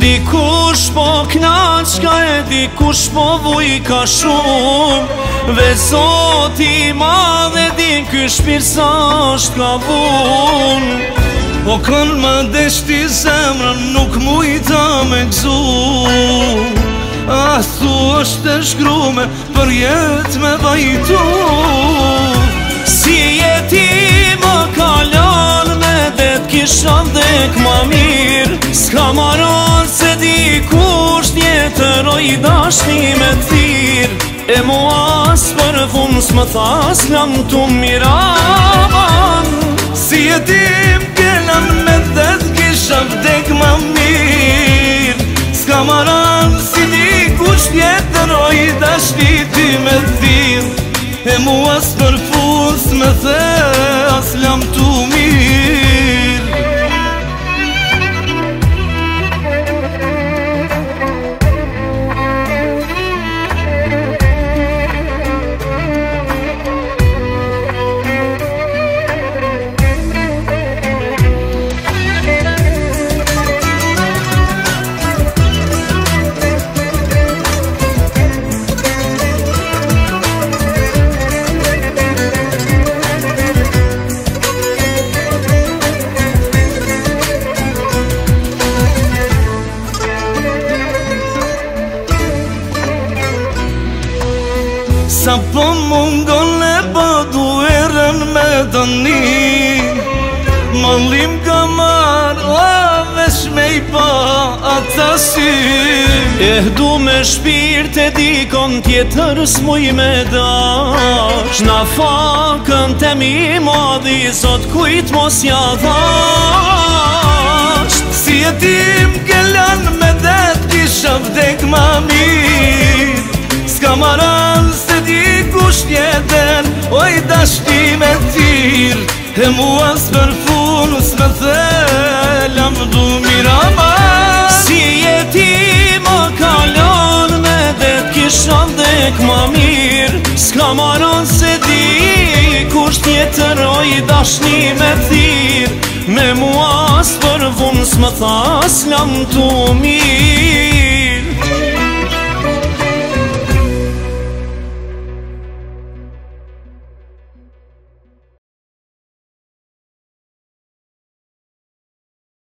Dikush po knaqka e dikush po vuj ka shumë Ve Zoti madhe din ky shpirt sa është ka vun O kënë më deshti zemrën nuk mujta me gzu Thu është e shkrume për jet me bajtu Si jeti më kalon me det kisha vdek ma mirë S'ka maron se dikush njetëroj dashni me thirë E muas për fund s'më thas lam tu miravan Si jetim kelan me det kisha vdek ma mirë S'ka maron si dikush njetëroj dashni ti me thirë E muas për fund s'më thas lam tu mirë Sa po mungon e baduerën me dëni Mallim ka marrë lavesh me I pa ata si Du me shpirt e dikon tjetër s'muj me dash Na fakën te mi madhi zot kujt mos ja dhash Si jetim kelan me det kisha vdek ma mirë S'ka maran se dikush tjetër Oj dashti me thirë E muas për fund s'me thelam du mirama Si jeti më kalon me det kisha vdek ma mirë S'ka maran se dikush tjetër Oj dashti me thirë Me muas për fund s'me thas lam tu mirë